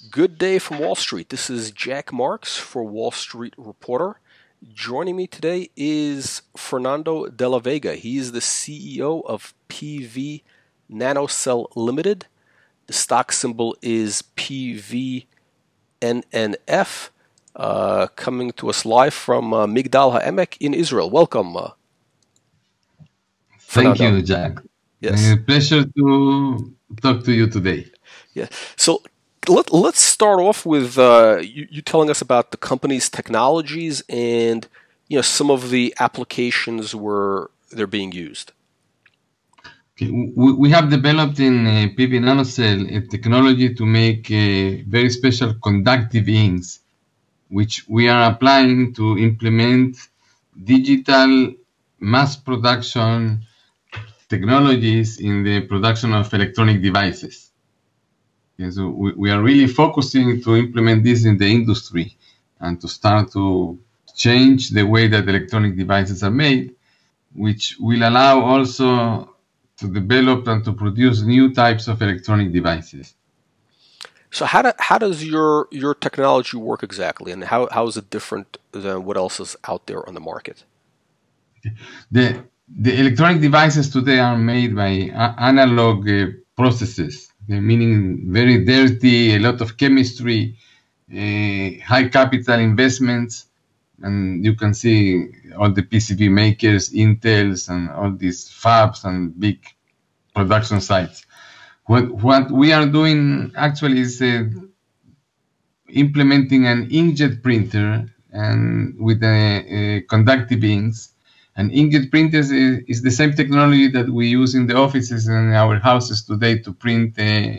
Good day from Wall Street. This is Jack Marks for Wall Street Reporter. Joining me today is Fernando de la Vega. He is the CEO of PV Nanocell Limited. The stock symbol is PVNNF. Coming to us live from Migdal HaEmek in Israel. Welcome, Thank Fernando. you, Jack. Yes. Pleasure to talk to you today. Yeah. So let's start off with you telling us about the company's technologies and some of the applications where they're being used. Okay. We have developed in PV Nanocell a technology to make very special conductive inks, which we are applying to implement digital mass production technologies in the production of electronic devices. Okay, so we are really focusing to implement this in the industry and to start to change the way that electronic devices are made, which will allow also to develop and to produce new types of electronic devices. So how does your technology work exactly, and how is it different than what else is out there on the market? The electronic devices today are made by analog processes, meaning very dirty, a lot of chemistry, high capital investments, and you can see all the PCB makers, Intels, and all these fabs and big production sites. What we are doing actually is implementing an inkjet printer and with conductive inks. And inkjet printers is the same technology that we use in the offices and our houses today to print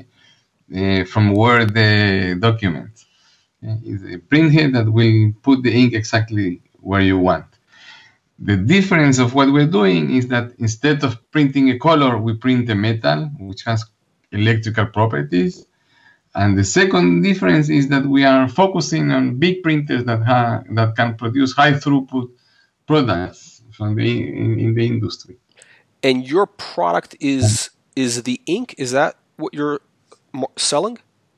from Word documents. It's a printhead that will put the ink exactly where you want. The difference of what we're doing is that instead of printing a color, we print a metal, which has electrical properties. And the second difference is that we are focusing on big printers that can produce high throughput products from in the industry. And your product is the ink? Is that what you're selling?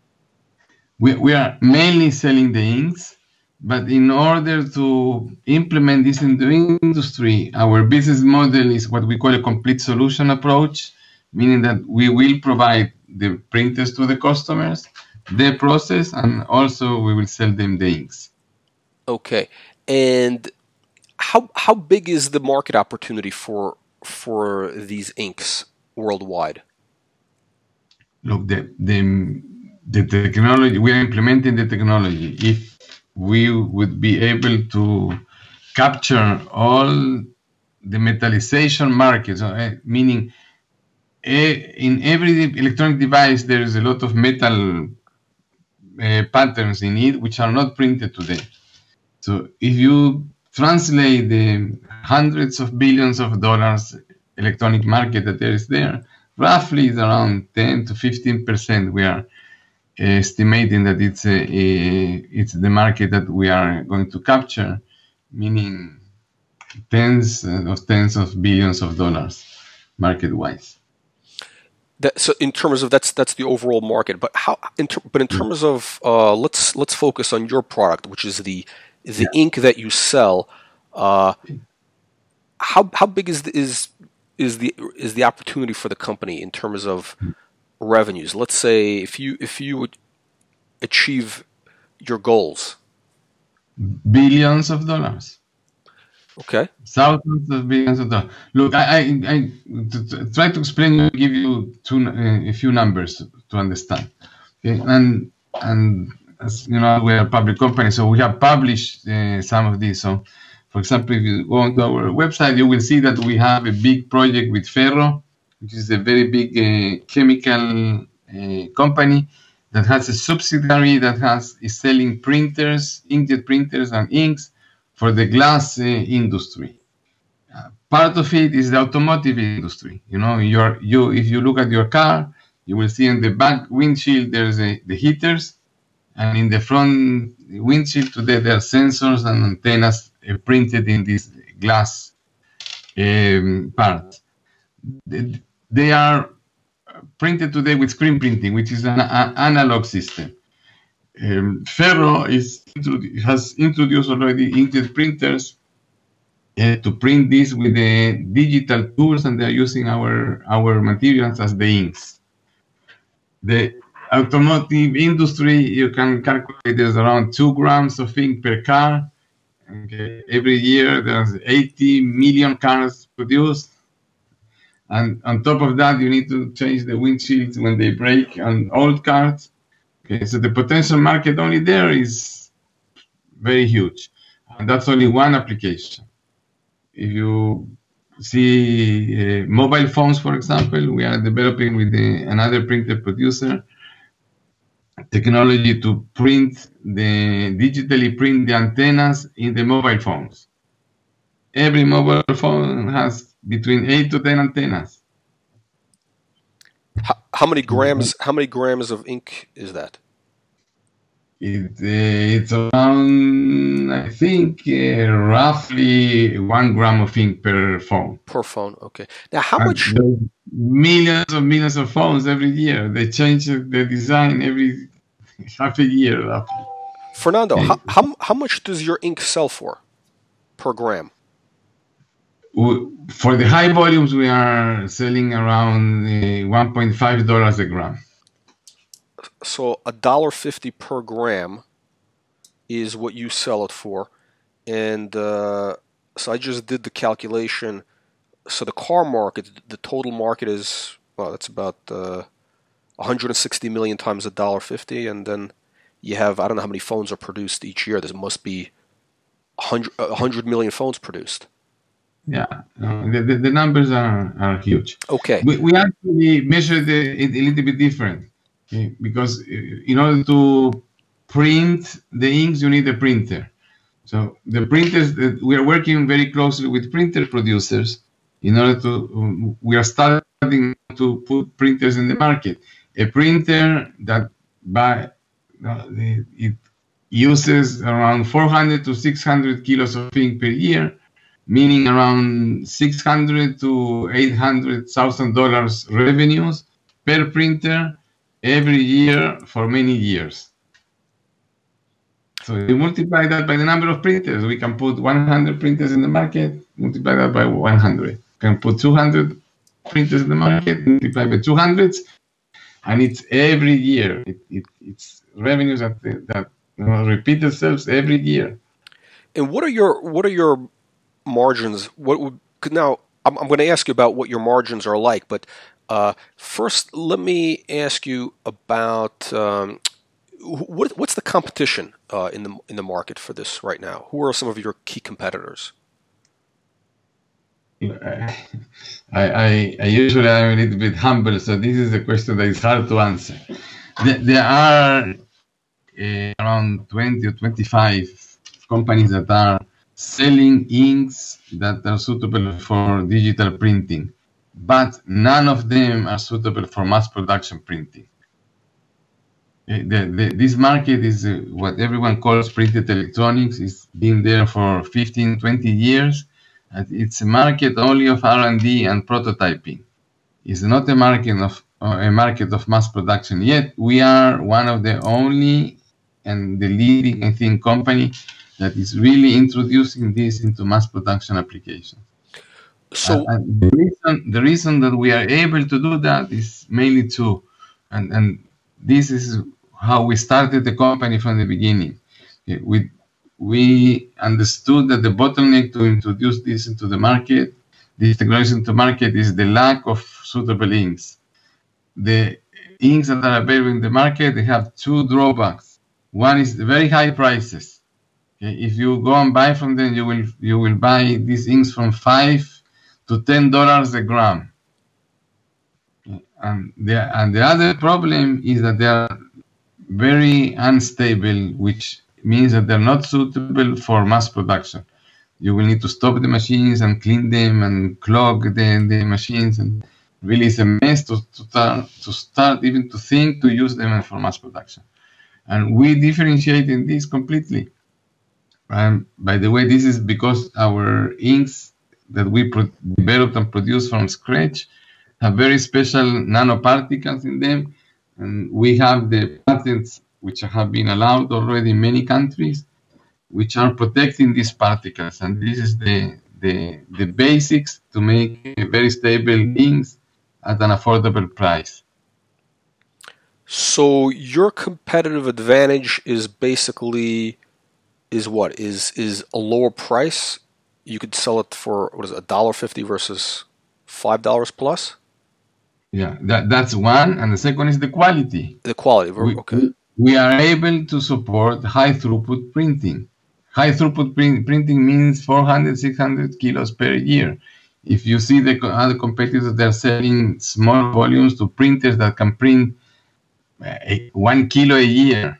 We are mainly selling the inks, but in order to implement this in the industry, our business model is what we call a complete solution approach, meaning that we will provide the printers to the customers, their process, and also we will sell them the inks. Okay. And how big is the market opportunity for these inks worldwide? Look, the technology, we are implementing the technology. If we would be able to capture all the metallization markets, meaning in every electronic device, there is a lot of metal patterns in it which are not printed today. So if you translate the hundreds of billions of dollars electronic market that there is there, roughly is around 10 to 15%. We are estimating that it's the market that we are going to capture, meaning tens of billions of dollars market-wise. So in terms of that's the overall market, but in terms of let's focus on your product, which is the ink that you sell. How big is the opportunity for the company in terms of revenues? Let's say if you would achieve your goals. Billions of dollars. Okay. Thousands of billions of dollars. Look, I try to explain, give you a few numbers to understand. Okay, and as you know, we are a public company, so we have published some of these. So, for example, if you go onto our website, you will see that we have a big project with Ferro, which is a very big chemical company that has a subsidiary that is selling printers, inkjet printers, and inks for the glass industry. Part of it is the automotive industry. You know, if you look at your car, you will see in the back windshield there's the heaters, and in the front windshield today there are sensors and antennas printed in this glass part. They are printed today with screen printing, which is an analog system. Ferro has introduced already inkjet printers to print this with the digital tools, and they're using our materials as the inks. The automotive industry, you can calculate there's around 2 grams of ink per car. Okay. Every year there's 80 million cars produced. And on top of that, you need to change the windshields when they break on old cars. Okay, so the potential market only there is very huge. And that's only one application. If you see mobile phones, for example, we are developing with another printer producer technology to digitally print the antennas in the mobile phones. Every mobile phone has between 8 to 10 antennas. How many grams of ink is that? It's around, I think, roughly 1 gram of ink per phone. Per phone, okay. Now, how much? Millions of phones every year. They change the design every half a year, roughly. Fernando, how much does your ink sell for per gram? For the high volumes, we are selling around $1.5 a gram. So $1.50 per gram is what you sell it for, and so I just did the calculation. So the car market, the total market is that's about 160 million times $1.50, and then you have, I don't know how many phones are produced each year. There must be 100 million phones produced. Yeah, the numbers are huge. Okay. We actually measured it a little bit different, okay? Because in order to print the inks, you need a printer. So the printers, we are working very closely with printer producers in order to, we are starting to put printers in the market. A printer that it uses around 400 to 600 kilos of ink per year, meaning around $600,000 to $800,000 revenues per printer every year for many years. So you multiply that by the number of printers. We can put 100 printers in the market, multiply that by 100. We can put 200 printers in the market, multiply by 200, and it's every year. It's revenues that repeat themselves every year. And what are your margins? Now I'm going to ask you about what your margins are like, but first let me ask you about what's the competition in the market for this right now? Who are some of your key competitors? I usually am a little bit humble, so this is a question that is hard to answer. There are around 20 or 25 companies that are selling inks that are suitable for digital printing, but none of them are suitable for mass production printing. This market is what everyone calls printed electronics. It's been there for 15, 20 years. And it's a market only of R&D and prototyping. It's not a market of mass production yet. We are one of the only and the leading, I think, company that is really introducing this into mass production applications. So the reason that we are able to do that is mainly two, and this is how we started the company from the beginning. We understood that the bottleneck to introduce this into the market, this technology into market, is the lack of suitable inks. The inks that are available in the market, they have two drawbacks. One is the very high prices. Okay? If you go and buy from them, you will buy these inks from $5 to $10 a gram. Okay? And the other problem is that they are very unstable, which means that they're not suitable for mass production. You will need to stop the machines and clean them and clog the machines, and really it's a mess to start even to think to use them for mass production. And we differentiate in this completely. By the way, this is because our inks that we developed and produced from scratch have very special nanoparticles in them, and we have the patents which have been allowed already in many countries, which are protecting these particles. And this is the basics to make very stable inks at an affordable price. So your competitive advantage is basically what? Is a lower price? You could sell it for what is it, $1.50 versus $5 plus? Yeah, that's one, and the second is the quality. The quality, okay. We are able to support high throughput printing. High throughput printing means 400, 600 kilos per year. If you see the other competitors, they're selling small volumes to printers that can print 1 kilo a year.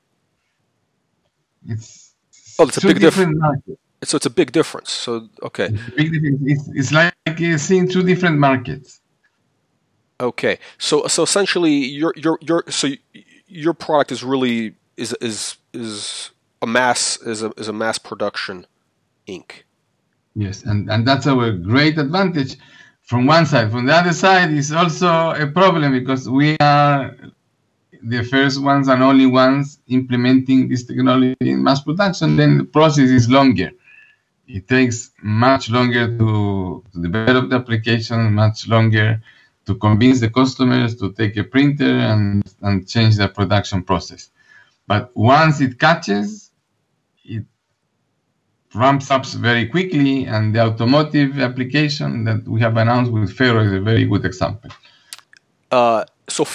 It's a big difference. So it's a big difference. So okay, big difference. It's like seeing two different markets. Okay, so essentially, your product is really is a mass production ink. Yes, and that's our great advantage from one side. From the other side, is also a problem because we are the first ones and only ones implementing this technology in mass production. Then the process is longer. It takes much longer to develop the application, much longer to convince the customers to take a printer and change the production process. But once it catches, it ramps up very quickly, and the automotive application that we have announced with Ferro is a very good example. I'm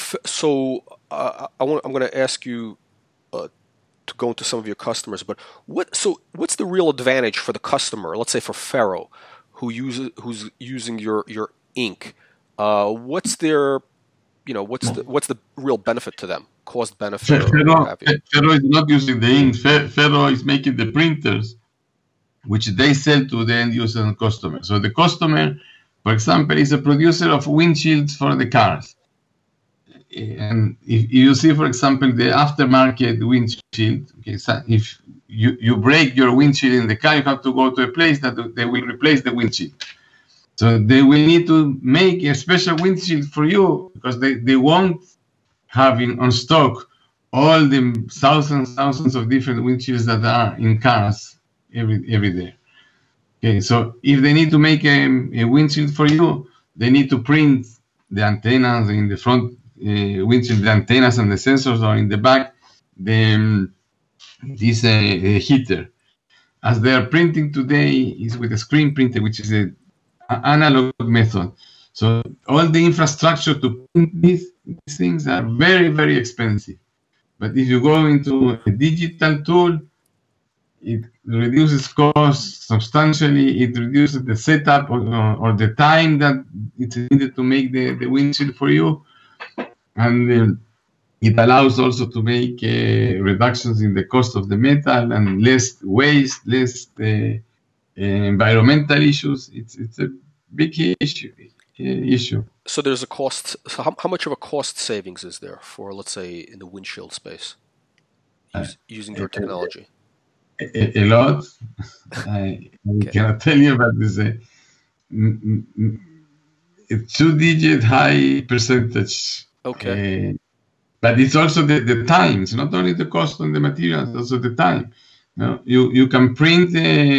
going to ask you to go into some of your customers, but what's the real advantage for the customer? Let's say for Ferro, who's using your ink. What's the real benefit to them? Cost benefit? Ferro is not using the ink. Ferro is making the printers, which they sell to the end user and customer. So the customer, for example, is a producer of windshields for the cars. And if you see, for example, the aftermarket windshield, okay, so if you break your windshield in the car, you have to go to a place that they will replace the windshield. So they will need to make a special windshield for you because they won't have on stock all the thousands of different windshields that are in cars every day. Okay, so if they need to make a windshield for you, they need to print the antennas in the front windshield, the antennas and the sensors, or in the back, this heater. As they are printing today is with a screen printer, which is an analog method. So all the infrastructure to print these things are very, very expensive. But if you go into a digital tool, it reduces costs substantially. It reduces the setup or the time that it's needed to make the windshield for you. And it allows also to make reductions in the cost of the metal and less waste, less environmental issues. It's a big issue. So there's a cost. So how much of a cost savings is there for, let's say, in the windshield space using your technology? A lot. I cannot tell you about this. A two-digit high percentage. Okay. But it's also the time. It's not only the cost on the materials, also the time. You can print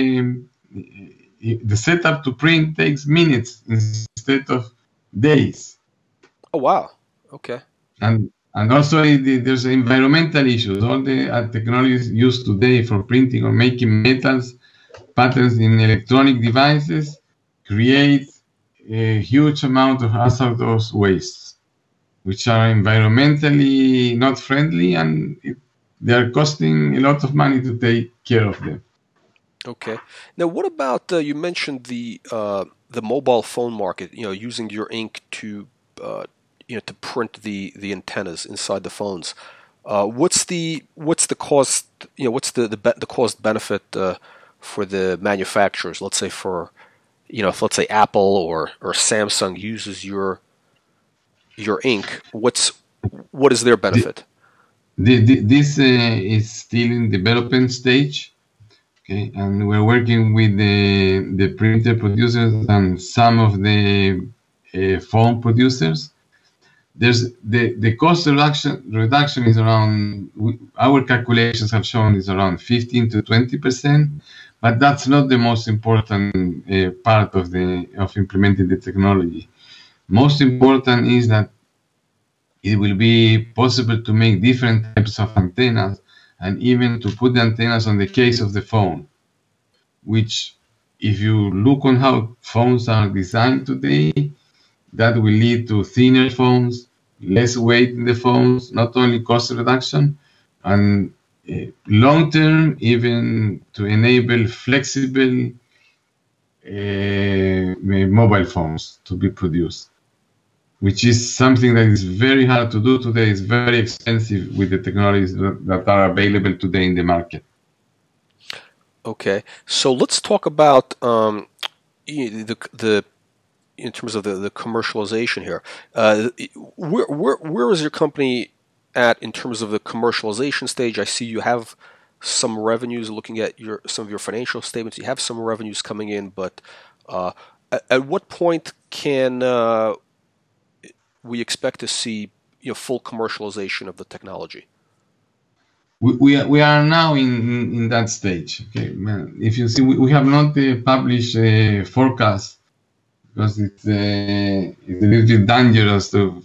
the setup to print takes minutes instead of days. Oh wow! Okay. And also there's environmental issues. All the technologies used today for printing or making metals patterns in electronic devices create a huge amount of hazardous wastes, which are environmentally not friendly, and they are costing a lot of money to take care of them. Okay. Now, what about you mentioned the mobile phone market? Using your ink to to print the antennas inside the phones. What's the cost? What's the cost benefit for the manufacturers? Let's say for if let's say Apple or Samsung uses your ink, what is their benefit? This is still in development stage. Okay, and we're working with the printer producers and some of the phone producers. there's the cost reduction is around, our calculations have shown is around 15 to 20%, but that's not the most important part of implementing the technology. Most important is that it will be possible to make different types of antennas and even to put the antennas on the case of the phone, which if you look on how phones are designed today, that will lead to thinner phones, less weight in the phones, not only cost reduction, and long term, even to enable flexible mobile phones to be produced, which is something that is very hard to do today. It's very expensive with the technologies that are available today in the market. Okay, so let's talk about the in terms of the commercialization here. Where is your company at in terms of the commercialization stage? I see you have some revenues. Looking at some of your financial statements, you have some revenues coming in, but at what point can we expect to see full commercialization of the technology? We are now in that stage. Okay, if you see, we have not published a forecast because it's a little bit dangerous to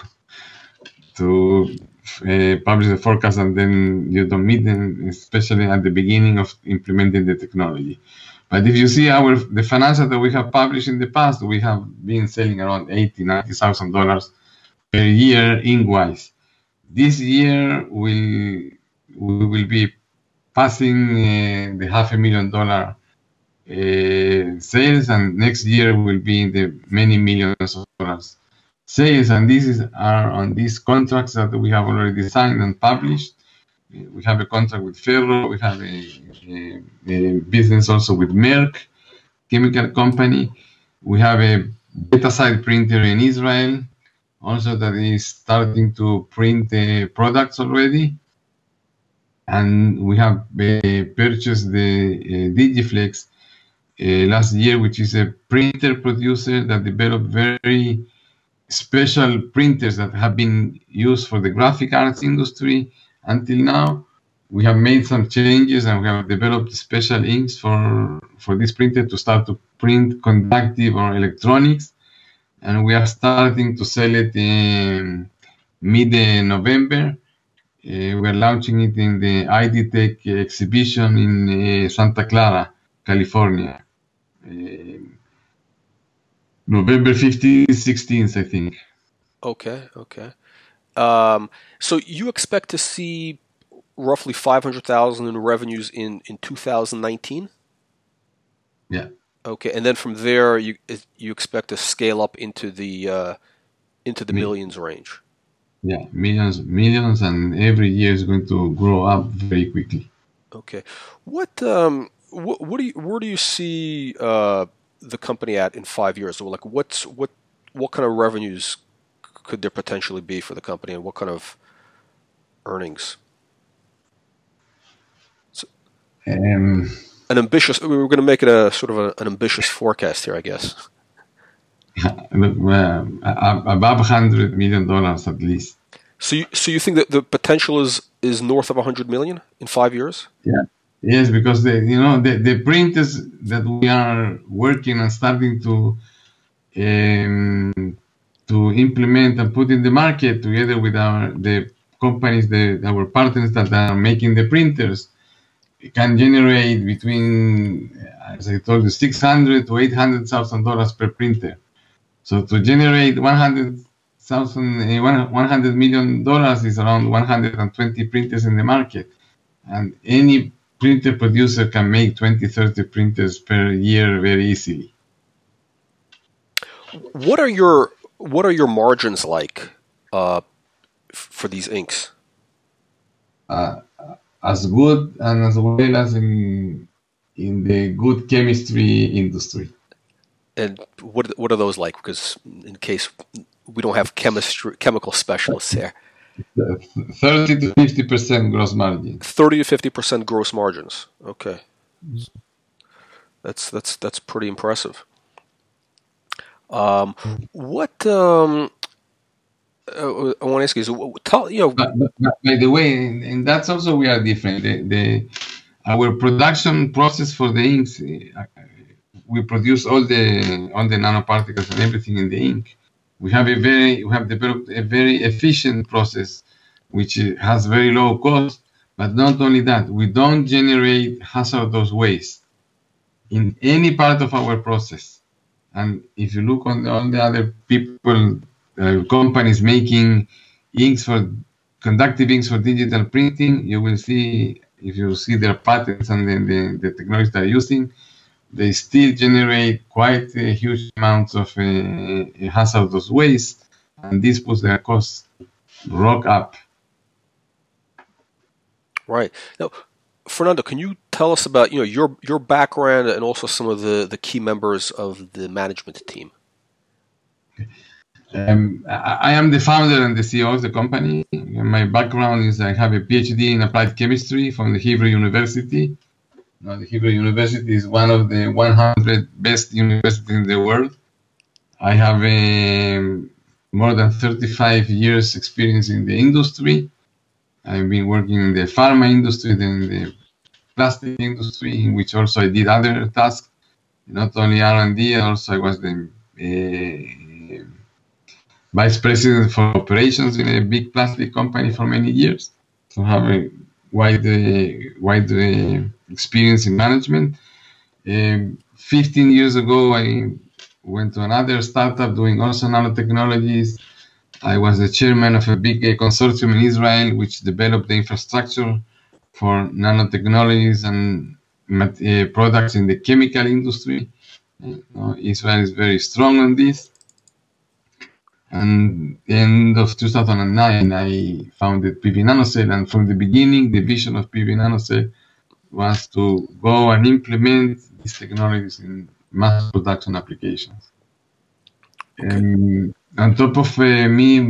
publish the forecast and then you don't meet them, especially at the beginning of implementing the technology. But if you see the financials that we have published in the past, we have been selling around $80,000-$90,000 per year ink-wise. This year we will be passing the $500,000 sales, and next year will be in the many millions of dollars sales. And are on these contracts that we have already signed and published. We have a contract with Ferro. We have a business also with Merck chemical company. We have a Betaside printer in Israel also that is starting to print products already. And we have purchased the Digiflex last year, which is a printer producer that developed very special printers that have been used for the graphic arts industry until now. We have made some changes and we have developed special inks for this printer to start to print conductive or electronics. And we are starting to sell it in mid-November. We are launching it in the IDTech exhibition in Santa Clara, California. November 15th, 16th, I think. Okay. So you expect to see roughly $500,000 in revenues in 2019? Yeah. Okay, and then from there you expect to scale up into the millions range. Yeah, millions, and every year is going to grow up very quickly. Okay, where do you see the company at in 5 years? So like, what kind of revenues could there potentially be for the company, and what kind of earnings? So, we're going to make it a sort of an ambitious forecast here, I guess. Above $100 million at least. So you think that the potential is north of $100 million in 5 years? Yeah. Yes, because the printers that we are working and starting to implement and put in the market together with the companies, our partners that are making the printers, can generate between, as I told you, $600,000 to $800,000 per printer. So to generate $100 million is around 120 printers in the market, and any printer producer can make 20-30 printers per year very easily. What are your margins like for these inks? As good and as well as in the good chemistry industry. And what are those like? Because in case we don't have chemical specialists here. 30 to 50% gross margin. 30 to 50% gross margins. Okay, that's pretty impressive. I want to ask you, so tell But by the way, and that's also we are different. Our production process for the inks, we produce all the nanoparticles and everything in the ink. We have developed a very efficient process, which has very low cost. But not only that, we don't generate hazardous waste in any part of our process. And if you look on all the other people, companies making inks for conductive inks for digital printing, you will see, if you see their patents and the technologies they're using, they still generate quite a huge amounts of hazardous waste, and this puts their costs rock up. Right. Now, Fernando, can you tell us about your background and also some of the key members of the management team? I am the founder and the CEO of the company. My background is I have a PhD in applied chemistry from the Hebrew University. Now, the Hebrew University is one of the 100 best universities in the world. I have more than 35 years experience in the industry. I've been working in the pharma industry, then the plastic industry, in which also I did other tasks, not only R&D, also I was the vice president for operations in a big plastic company for many years. So I have a wide experience in management. 15 years ago, I went to another startup doing also nanotechnologies. I was the chairman of a big consortium in Israel, which developed the infrastructure for nanotechnologies and products in the chemical industry. Israel is very strong on this. And end of 2009, I founded PV Nanocell, and from the beginning, the vision of PV Nanocell was to go and implement these technologies in mass production applications. Okay. On top of me,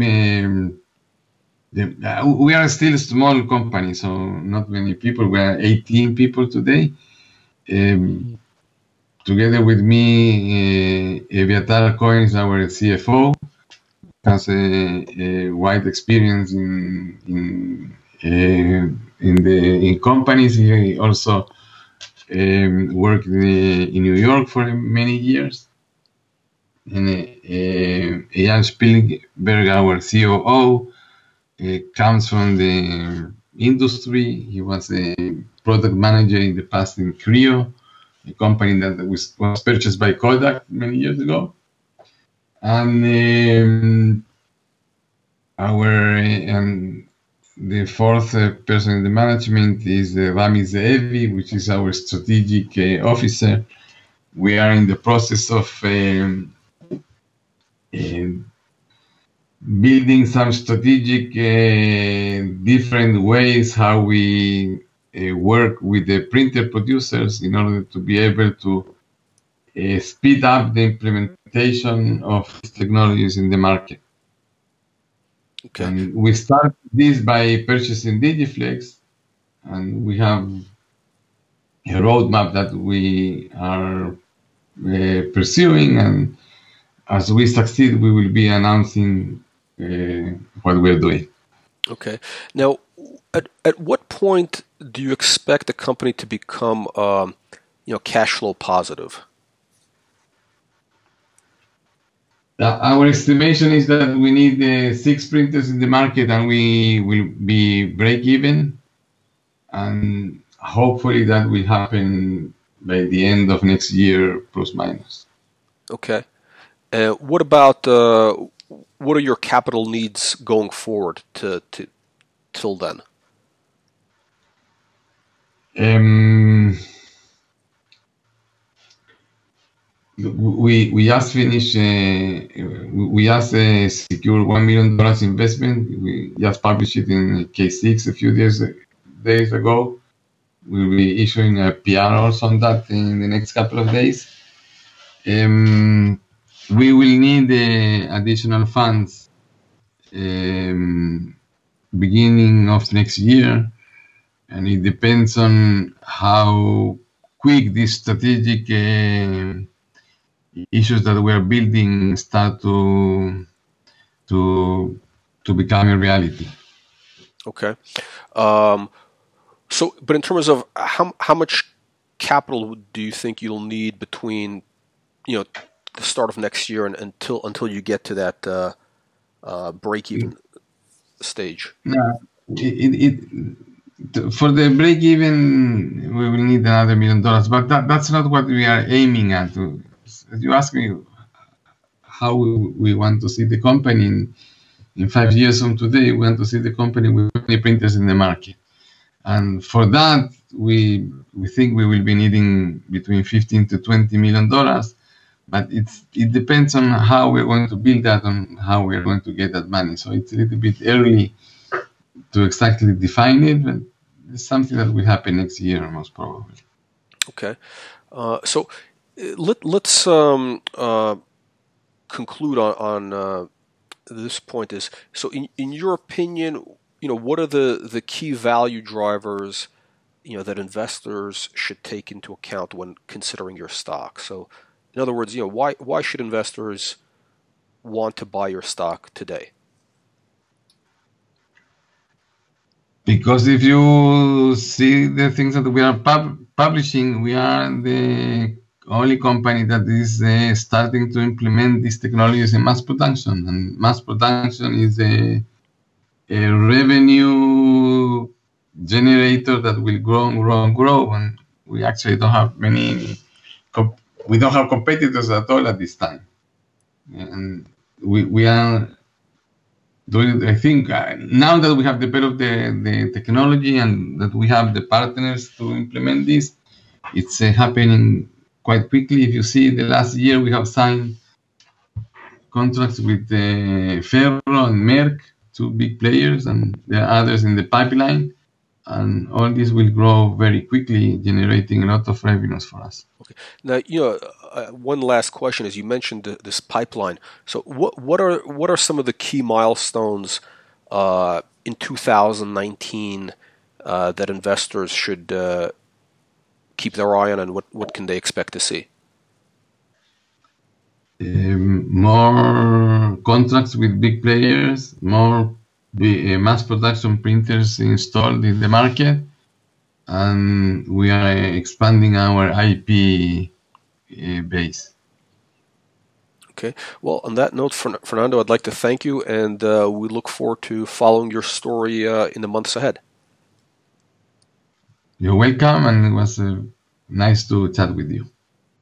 we are still a small company, so not many people. We are 18 people today. Together with me, Eviatar Cohen is our CFO. Has a wide experience in companies. He also worked in New York for many years. And Eyal Spielberg, our COO, comes from the industry. He was a product manager in the past in Creo, a company that was purchased by Kodak many years ago. And the fourth person in the management is Rami Zeevi, which is our strategic officer. We are in the process of building some strategic different ways how we work with the printer producers in order to be able to speed up the implementation of these technologies in the market. Okay. And we start this by purchasing Digiflex, and we have a roadmap that we are pursuing, and as we succeed, we will be announcing what we're doing. Okay. Now, at what point do you expect the company to become, cash flow positive? Our estimation is that we need 6 printers in the market, and we will be break even, and hopefully that will happen by the end of next year, plus minus. Okay. What about what are your capital needs going forward to till then? We just finished. We just secured $1 million investment. We just published it in K6 a few days ago. We'll be issuing a PR also on that in the next couple of days. We will need additional funds beginning of next year, and it depends on how quick these strategic issues that we are building start to to become a reality. Okay. So, but in terms of how much capital do you think you'll need between, the start of next year and until you get to that break-even stage? Yeah, for the break even, we will need another $1 million, but that's not what we are aiming at. You ask me how we want to see the company in 5 years from today. We want to see the company with 20 printers in the market. And for that, we think we will be needing between $15 to $20 million. But it depends on how we're going to build that and how we're going to get that money. So it's a little bit early to exactly define it, but it's something that will happen next year, most probably. Okay. So let's conclude on this point. Is so in your opinion, what are the key value drivers, that investors should take into account when considering your stock? So, in other words, why should investors want to buy your stock today? Because if you see the things that we are publishing, we are the only company that is starting to implement these technologies in mass production, and mass production is a revenue generator that will grow, and we actually don't have we don't have competitors at all at this time, and we are doing. I think now that we have developed the technology and that we have the partners to implement this, it's happening quite quickly. If you see the last year, we have signed contracts with Ferro and Merck, two big players, and there are others in the pipeline. And all this will grow very quickly, generating a lot of revenues for us. Okay. Now, one last question: as you mentioned this pipeline, so what are some of the key milestones in 2019 that investors should keep their eye on, and what can they expect to see? More contracts with big players, more mass production printers installed in the market, and we are expanding our IP base. Okay. Well, on that note, Fernando, I'd like to thank you, and we look forward to following your story in the months ahead. You're welcome, and it was nice to chat with you.